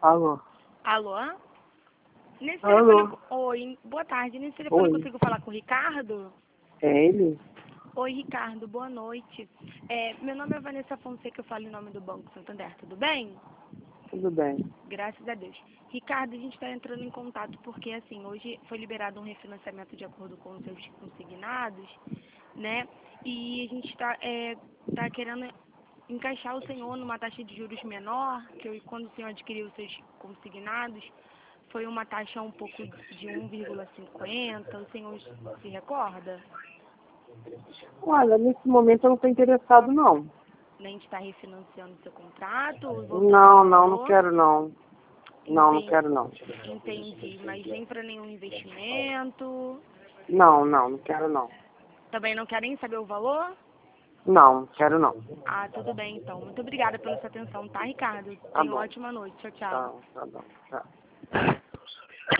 Alô? Alô? Nesse Alô? telefone... Oi, boa tarde. Nesse telefone Oi. eu consigo falar com o Ricardo? É ele? Oi, Ricardo, boa noite. Meu nome é Vanessa Fonseca, eu falo em nome do Banco Santander, tudo bem? Tudo bem. Graças a Deus. Ricardo, a gente está entrando em contato porque, assim, hoje foi liberado um refinanciamento de acordo com os seus consignados, né? E a gente tá querendo encaixar o senhor numa taxa de juros menor, quando o senhor adquiriu os seus consignados, foi uma taxa um pouco de 1,50, o senhor se recorda? Olha, nesse momento eu não estou interessado, não. Nem está refinanciando o seu contrato, Não quero, não. Não quero, não. Entendi, mas nem para nenhum investimento. Não quero, não. Também não quer nem saber o valor? Não, quero, não. Ah, tudo bem então. Muito obrigada pela sua atenção, tá, Ricardo? Tá Tenha uma bom. ótima noite. Tchau, tchau. Tá bom. Tchau.